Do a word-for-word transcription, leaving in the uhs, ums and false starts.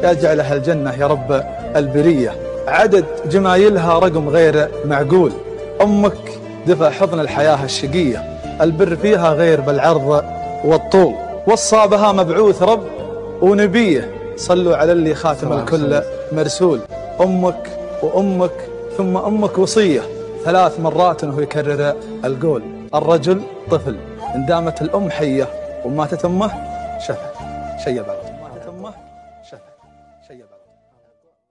يجعلها الجنة يا رب البرية. عدد جمايلها رقم غير معقول، أمك دفع حضن الحياة الشقية، البر فيها غير بالعرض والطول، وصى بها مبعوث رب ونبيه، صلوا على اللي خاتم الكل مرسول. أمك وأمك ثم أمك وصية، ثلاث مرات وهو يكرر القول. الرجل طفل إن دامت الأم حية، وماتت أمه شفع شيب.